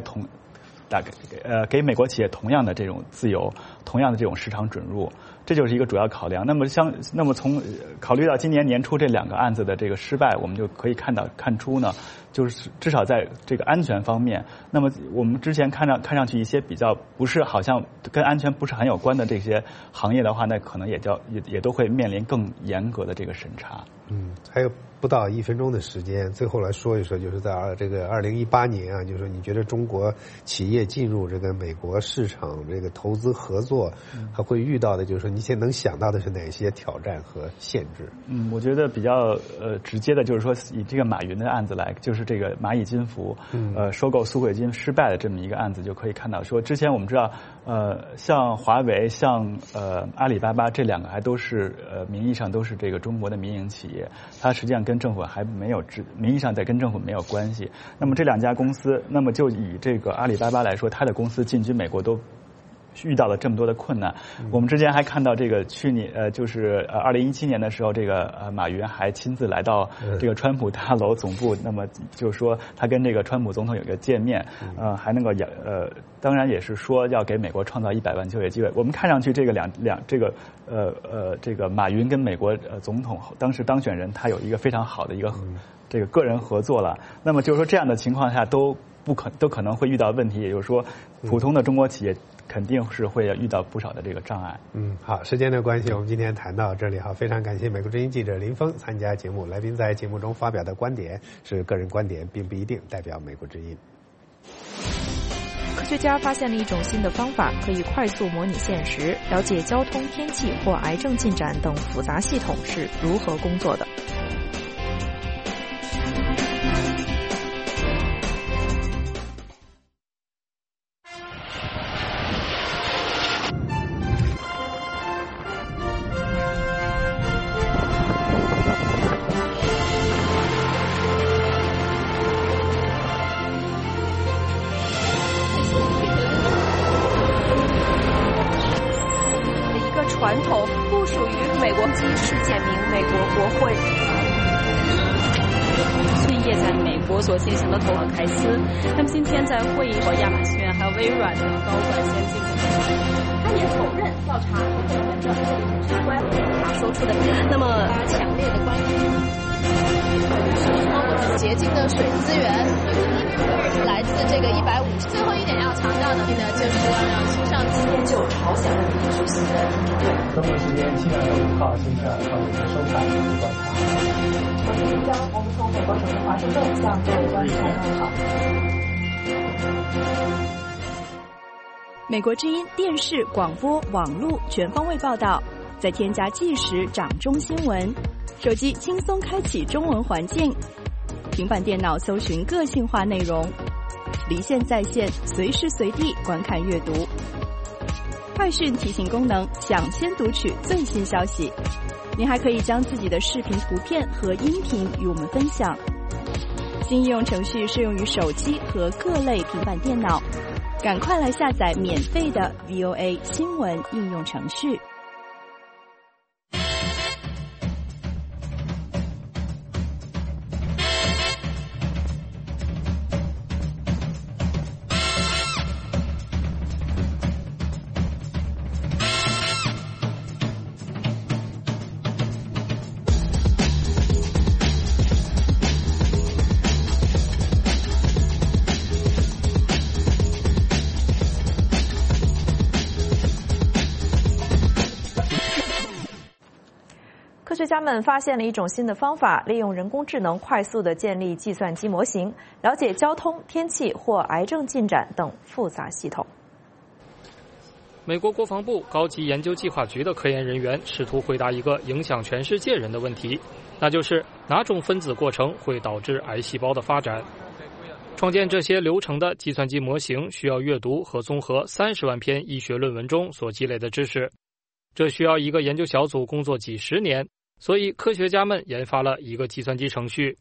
给美国企业同样的这种自由，同样的这种市场准入，这就是一个主要考量。那么从考虑到今年年初这2个案子的这个失败，我们就可以看出呢，就是至少在这个安全方面，那么我们之前看上去一些比较不是好像跟安全不是很有关的这些行业的话，那可能也都会面临更严格的这个审查。 还有不到1分钟的时间，最后来说一说，就是在这个2018年啊，就是你觉得中国企业进入这个美国市场这个投资合作，还会遇到的，就是说你现在能想到的是哪些挑战和限制？ 我觉得比较直接的就是说以这个马云的案子来，就是这个蚂蚁金服收购苏汇金失败的这么一个案子，就可以看到说，之前我们知道像华为、像阿里巴巴这2个还都是名义上都是这个中国的民营企业，它实际上跟政府还没有名义上在跟政府没有关系。那么这2家公司，那么就以这个阿里巴巴来说，它的公司进军美国都遇到了这么多的困难。我们之前还看到这个去年就是2017年的时候，这个马云还亲自来到这个川普大楼总部，那么就是说他跟这个川普总统有一个见面，还能够当然也是说要给美国创造100万就业机会。我们看上去这个这个马云跟美国总统当时当选人他有一个非常好的一个这个个人合作了。那么就是说这样的情况下都可能会遇到问题，也就是说普通的中国企业肯定是会遇到不少的这个障碍。 好，时间的关系，我们今天谈到这里。好，非常感谢美国之音记者林峰参加节目。来宾在节目中发表的观点是个人观点，并不一定代表美国之音。 科学家发现了一种新的方法，可以快速模拟现实，了解交通、天气或癌症进展等复杂系统是如何工作的。 传统不属于美国机是简明美国国会。最业在美国所进行的投开司，那么今天在会议和亚马逊还有微软的高管先进行他也否认调查部门的相关他说出的那么强烈的关于洁净的水资源来自这个150。最后一点要强调的呢，就是要让新上今天就朝鲜问题举行的中国时间7月5号星期2上午的收看和观察。 我们从美国首都华盛顿向各位观众问好。 美国之音电视、广播、网络全方位报道，再添加即时掌中新闻。手机轻松开启中文环境，平板电脑搜寻个性化内容， 离线在线，随时随地观看阅读。快讯提醒功能，抢先读取最新消息。您还可以将自己的视频、图片和音频与我们分享。新应用程序适用于手机和各类平板电脑，赶快来下载免费的 VOA 新闻应用程序。 科学家们发现了一种新的方法，利用人工智能快速地建立计算机模型，了解交通、天气或癌症进展等复杂系统。 美国国防部高级研究计划局的科研人员试图回答一个影响全世界人的问题，那就是哪种分子过程会导致癌细胞的发展。创建这些流程的计算机模型需要阅读和综合30万篇医学论文中所积累的知识，这需要一个研究小组工作几十年，所以科学家们研发了一个计算机程序。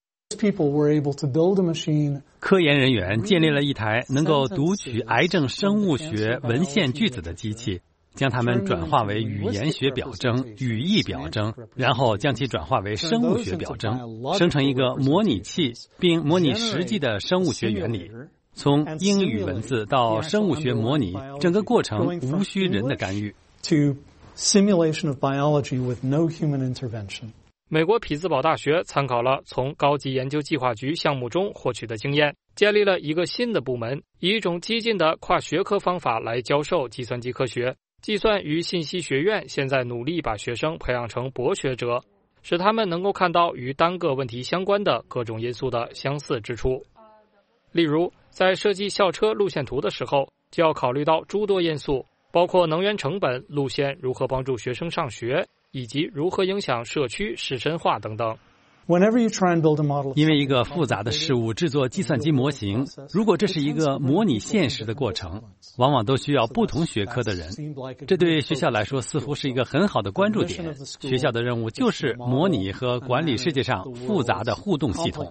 科研人员建立了一台能够读取癌症生物学文献句子的机器，将它们转化为语言学表征、语义表征，然后将其转化为生物学表征，生成一个模拟器，并模拟实际的生物学原理。从英语文字到生物学模拟，整个过程无需人的干预。 Simulation of biology with no human intervention. 美国匹兹堡大学参考了从高级研究计划局项目中获取的经验，建立了一个新的部门，以一种激进的跨学科方法来教授计算机科学。计算与信息学院现在努力把学生培养成博学者，使他们能够看到与单个问题相关的各种因素的相似之处。例如，在设计校车路线图的时候，就要考虑到诸多因素，包括能源成本、路线如何帮助学生上学，以及如何影响社区市镇化等等。 因为一个复杂的事物制作计算机模型，如果这是一个模拟现实的过程，往往都需要不同学科的人。这对学校来说似乎是一个很好的关注点。学校的任务就是模拟和管理世界上复杂的互动系统。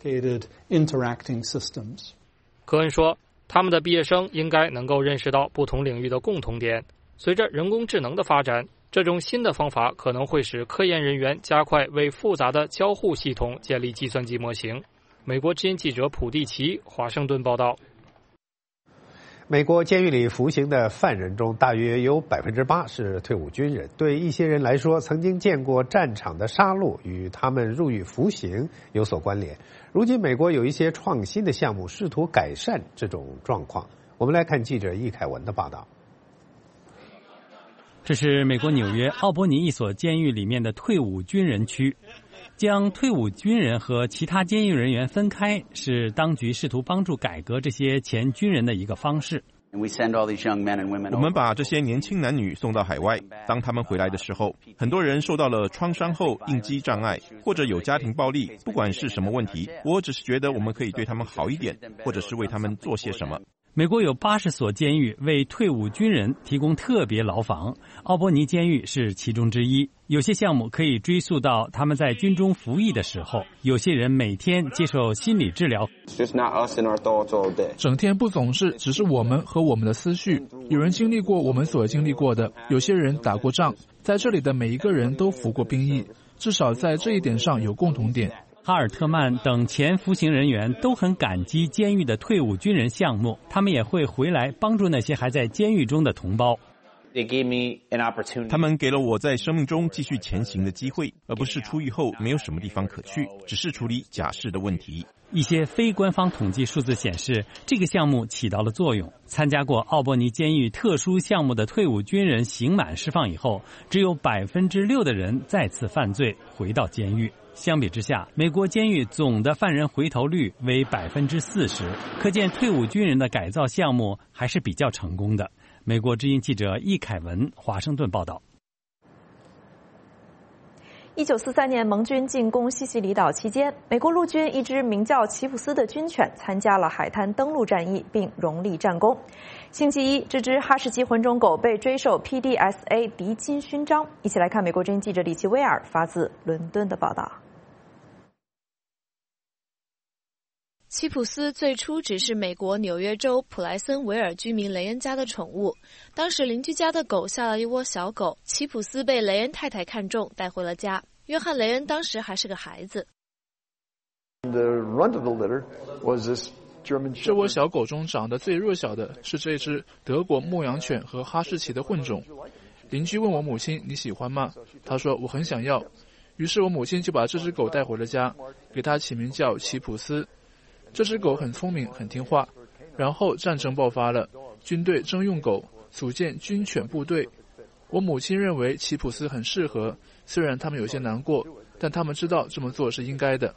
科恩说，他们的毕业生应该能够认识到不同领域的共同点。随着人工智能的发展，这种新的方法可能会使科研人员加快为复杂的交互系统建立计算机模型。美国之音记者普蒂奇，华盛顿报道。 美国监狱里服刑的犯人中，大约有8%是退伍军人。对一些人来说，曾经见过战场的杀戮与他们入狱服刑有所关联。如今，美国有一些创新的项目试图改善这种状况。我们来看记者易凯文的报道。 这是美国纽约奥伯尼一所监狱里面的退伍军人区。将退伍军人和其他监狱人员分开，是当局试图帮助改革这些前军人的一个方式。 我们把这些年轻男女送到海外，当他们回来的时候，很多人受到了创伤后应激障碍，或者有家庭暴力，不管是什么问题，我只是觉得我们可以对他们好一点，或者是为他们做些什么。 美国有80所监狱为退伍军人提供特别牢房，奥伯尼监狱是其中之一。有些项目可以追溯到他们在军中服役的时候，有些人每天接受心理治疗。 整天不总是只是我们和我们的思绪，有人经历过我们所经历过的，有些人打过仗，在这里的每一个人都服过兵役，至少在这一点上有共同点。 哈尔特曼等前服刑人员都很感激监狱的退伍军人项目，他们也会回来帮助那些还在监狱中的同胞。 他们给了我在生命中继续前行的机会，而不是出狱后没有什么地方可去，只是处理假释的问题。 一些非官方统计数字显示，这个项目起到了作用。参加过奥伯尼监狱特殊项目的退伍军人刑满释放以后，只有6%的人再次犯罪回到监狱。相比之下，美国监狱总的犯人回头率为40%，可见退伍军人的改造项目还是比较成功的。美国之音记者易凯文，华盛顿报道。 1943年盟军进攻西西里岛期间，美国陆军一支名叫奇普斯的军犬参加了海滩登陆战役，并荣立战功。星期一，这只哈士奇混种狗被追授 PDSA 敌金勋章。一起来看美国之音记者李奇威尔发自伦敦的报道。 奇普斯最初只是美国纽约州普莱森维尔居民雷恩家的宠物。当时邻居家的狗下了一窝小狗，奇普斯被雷恩太太看中，带回了家。约翰·雷恩当时还是个孩子。 这窝小狗中长得最弱小的是这只德国牧羊犬和哈士奇的混种。邻居问我母亲：“你喜欢吗？”她说：“我很想要。”于是我母亲就把这只狗带回了家，给它起名叫奇普斯。这只狗很聪明，很听话。然后战争爆发了，军队征用狗，组建军犬部队。我母亲认为奇普斯很适合，虽然他们有些难过，但他们知道这么做是应该的。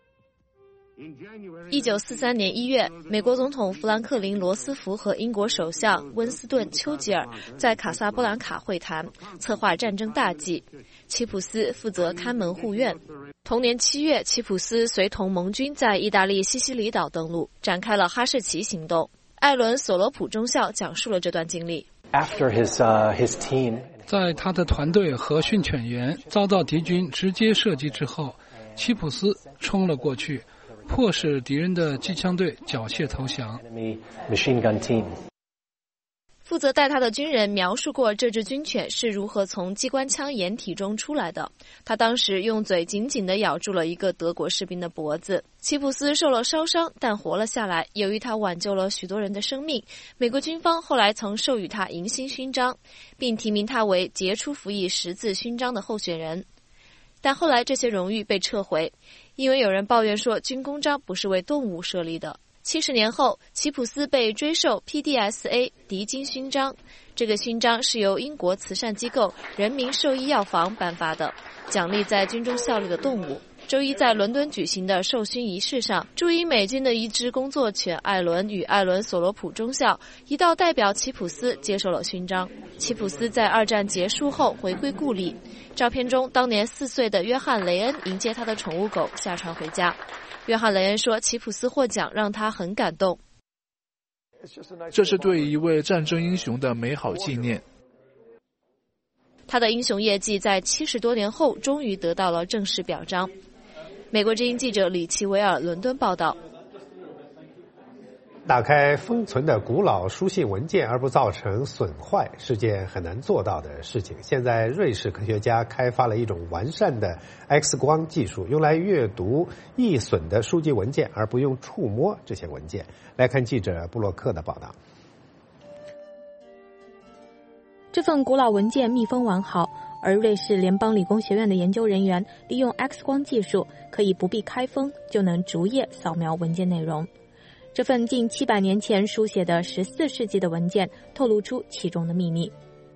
1943年1月，美国总统富兰克林·罗斯福和英国首相温斯顿·丘吉尔在卡萨布兰卡会谈，策划战争大计。奇普斯负责看门护院。同年7月，奇普斯随同盟军在意大利西西里岛登陆，展开了哈士奇行动。艾伦·索罗普中校讲述了这段经历。 在他的团队和训犬员遭到敌军直接射击之后，奇普斯冲了过去，迫使敌人的机枪队缴械投降。 负责带他的军人描述过这只军犬是如何从机关枪掩体中出来的。他当时用嘴紧紧地咬住了一个德国士兵的脖子。奇普斯受了烧伤，但活了下来。由于他挽救了许多人的生命，美国军方后来曾授予他银星勋章，并提名他为杰出服役10字勋章的候选人。但后来这些荣誉被撤回，因为有人抱怨说军功章不是为动物设立的。70年后，奇普斯被追授 PDSA 敌金勋章。这个勋章是由英国慈善机构人民兽医药房颁发的，奖励在军中效力的动物。周一在伦敦举行的授勋仪式上，驻英美军的一支工作犬艾伦与艾伦·索罗普中校一道代表奇普斯接受了勋章。奇普斯在2战结束后回归故里。照片中，当年4岁的约翰·雷恩迎接他的宠物狗下船回家。约翰·雷恩说，奇普斯获奖让他很感动。 这是对一位战争英雄的美好纪念。 他的英雄业绩在70多年后终于得到了正式表彰。美国之音记者李奇维尔伦敦报道。 打开封存的古老书信文件而不造成损坏是件很难做到的事情。现在瑞士科学家开发了一种完善的 X 光技术，用来阅读易损的书籍文件而不用触摸这些文件。来看记者布洛克的报道。 这份古老文件密封完好，而瑞士联邦理工学院的研究人员利用 X 光技术，可以不必开封就能逐页扫描文件内容。这份近700年前书写的14世纪的文件透露出其中的秘密。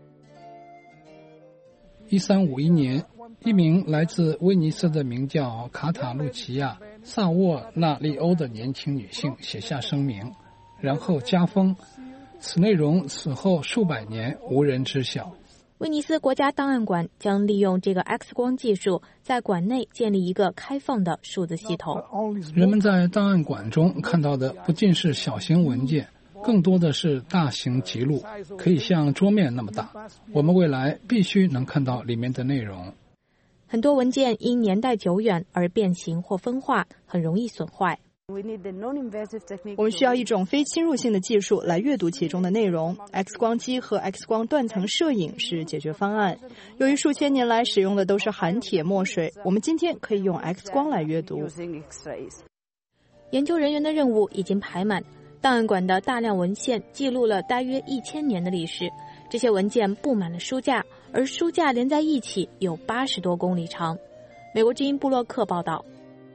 1351年，一名来自威尼斯的名叫卡塔路奇亚·萨沃纳利欧的年轻女性写下声明，然后加封，此内容此后数百年无人知晓。 威尼斯国家档案馆将利用这个 X 光技术，在馆内建立一个开放的数字系统。 人们在档案馆中看到的不仅是小型文件，更多的是大型记录，可以像桌面那么大。我们未来必须能看到里面的内容。 很多文件因年代久远而变形或分化，很容易损坏。 我们需要一种非侵入性的技术来阅读其中的内容。X 光机和 X 光断层摄影是解决方案。由于数千年来使用的都是含铁墨水，我们今天可以用 X 光来阅读。 研究人员的任务已经排满，档案馆的大量文献记录了大约1000年的历史。这些文件布满了书架，而书架连在一起有80多公里长。美国之音布洛克报道。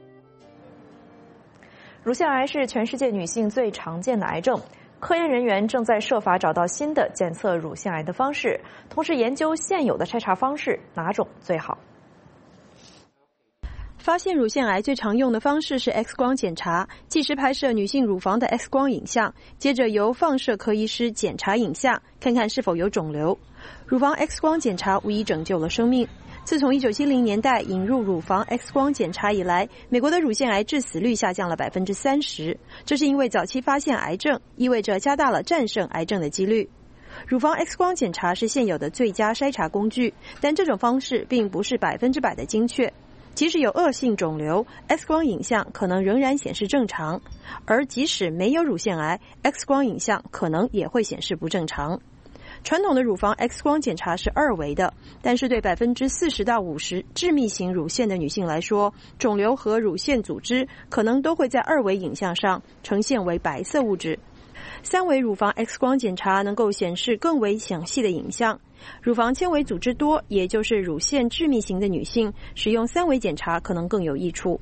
乳腺癌是全世界女性最常见的癌症，科研人员正在设法找到新的检测乳腺癌的方式，同时研究现有的筛查方式哪种最好。 发现乳腺癌最常用的方式是 X 光检查，即是拍摄女性乳房的 X 光影像，接着由放射科医师检查影像，看看是否有肿瘤。乳房 X 光检查无疑拯救了生命。自从1970年代引入乳房 X 光检查以来，美国的乳腺癌致死率下降了30%。这是因为早期发现癌症，意味着加大了战胜癌症的几率。乳房 X 光检查是现有的最佳筛查工具，但这种方式并不是100%的精确。即使有恶性肿瘤 ，X 光影像可能仍然显示正常；而即使没有乳腺癌 ，X 光影像可能也会显示不正常。传统的乳房 X 光检查是2维的，但是对40%到50%致密型乳腺的女性来说，肿瘤和乳腺组织可能都会在2维影像上呈现为白色物质。3维乳房 X 光检查能够显示更为详细的影像。乳房纤维组织多，也就是乳腺致密型的女性，使用3维检查可能更有益处。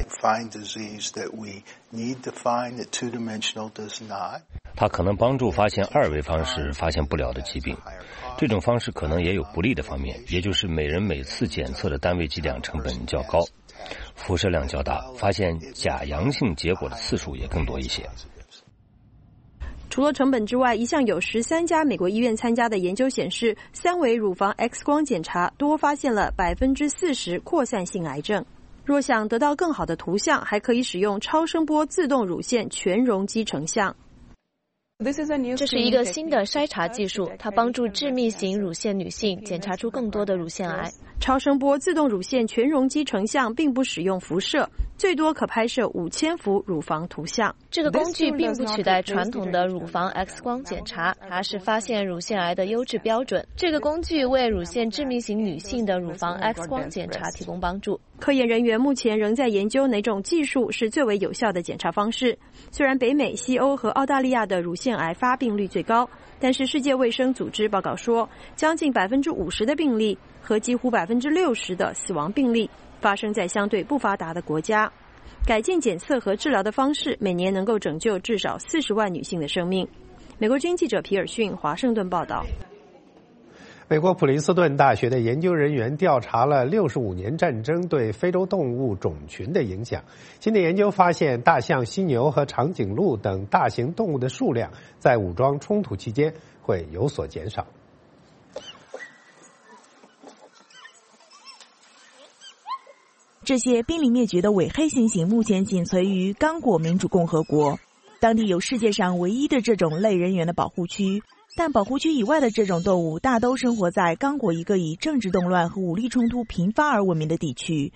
它可能帮助发现2维方式发现不了的疾病。这种方式可能也有不利的方面，也就是每人每次检测的单位剂量成本较高，辐射量较大，发现假阳性结果的次数也更多一些。 除了成本之外，一项有13家美国医院参加的研究显示，3维乳房 X 光检查多发现了40%扩散性癌症。若想得到更好的图像，还可以使用超声波自动乳腺全容积成像。 这是一个新的筛查技术，它帮助致密型乳腺女性检查出更多的乳腺癌。 超声波自动乳腺全容积成像并不使用辐射，最多可拍摄5000幅乳房图像。 这个工具并不取代传统的乳房 X 光检查，它是发现乳腺癌的优质标准。这个工具为乳腺致密型女性的乳房 X 光检查提供帮助。 科研人员目前仍在研究哪种技术是最为有效的检查方式。虽然北美、西欧和澳大利亚的乳腺癌发病率最高，但是世界卫生组织报告说，将近50%的病例和几乎60%的死亡病例发生在相对不发达的国家。改进检测和治疗的方式每年能够拯救至少40万女性的生命。美国之音记者皮尔逊华盛顿报道。 美国普林斯顿大学的研究人员调查了65年战争对非洲动物种群的影响。新的研究发现，大象、犀牛和长颈鹿等大型动物的数量在武装冲突期间会有所减少。 这些濒临灭绝的伪黑猩猩目前仅存于刚果民主共和国，当地有世界上唯一的这种类人猿的保护区。但保护区以外的这种动物大都生活在刚果一个以政治动乱和武力冲突频发而闻名的地区。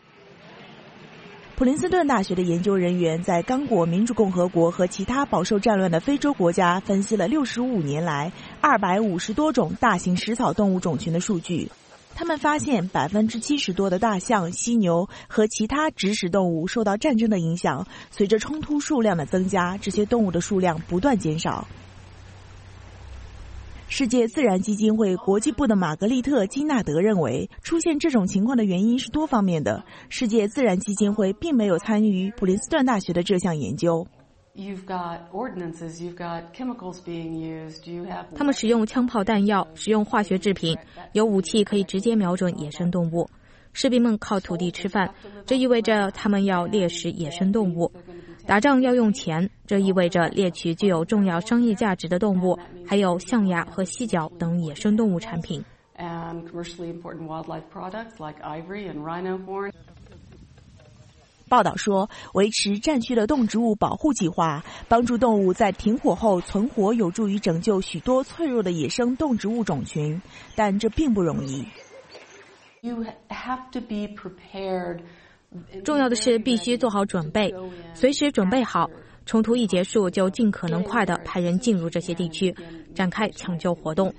普林斯顿大学的研究人员在刚果民主共和国和其他饱受战乱的非洲国家分析了65年来250多种大型食草动物种群的数据。他们发现70%多的大象、犀牛和其他植食动物受到战争的影响，随着冲突数量的增加，这些动物的数量不断减少。世界自然基金会国际部的玛格丽特·金纳德认为，出现这种情况的原因是多方面的。世界自然基金会并没有参与普林斯顿大学的这项研究。 他们使用枪炮弹药，使用化学制品，有武器可以直接瞄准野生动物。士兵们靠土地吃饭，这意味着他们要猎食野生动物。打仗要用钱，这意味着猎取具有重要商业价值的动物，还有象牙和犀角等野生动物产品。 报道说，维持战区的动植物保护计划，帮助动物在停火后存活，有助于拯救许多脆弱的野生动植物种群，但这并不容易。 重要的是必须做好准备，随时准备好，冲突一结束就尽可能快地派人进入这些地区，展开抢救活动。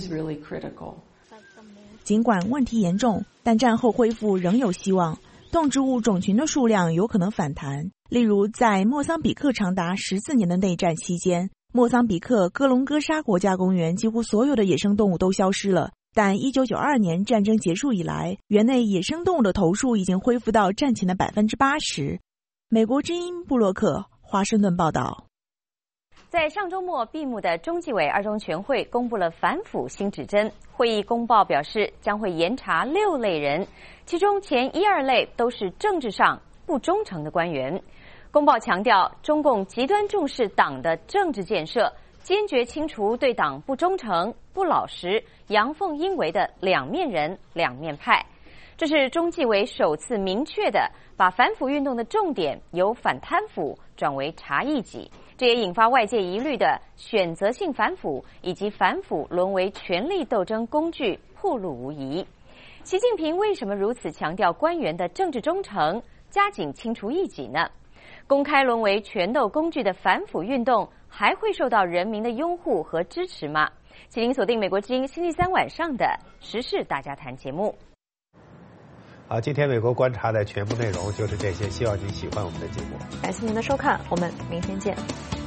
尽管问题严重，但战后恢复仍有希望。动植物种群的数量有可能反弹。例如，在莫桑比克长达14年的内战期间，莫桑比克哥隆哥沙国家公园几乎所有的野生动物都消失了。但1992年战争结束以来，园内野生动物的头数已经恢复到战前的80%。美国之音布洛克，华盛顿报道。 在上周末闭幕的中纪委二中全会公布了反腐新指针。会议公报表示，将会严查6类人，其中前1、2类都是政治上不忠诚的官员。公报强调，中共极端重视党的政治建设，坚决清除对党不忠诚、不老实、阳奉阴违的两面人、两面派。这是中纪委首次明确的把反腐运动的重点由反贪腐转为查异己，这也引发外界疑虑的选择性反腐以及反腐沦为权力斗争工具暴露无遗。习近平为什么如此强调官员的政治忠诚，加紧清除异己呢？公开沦为权斗工具的反腐运动还会受到人民的拥护和支持吗？请您锁定美国之音星期3晚上的时事大家谈节目。 好，今天美国观察的全部内容就是这些，希望您喜欢我们的节目。 感谢您的收看，我们明天见。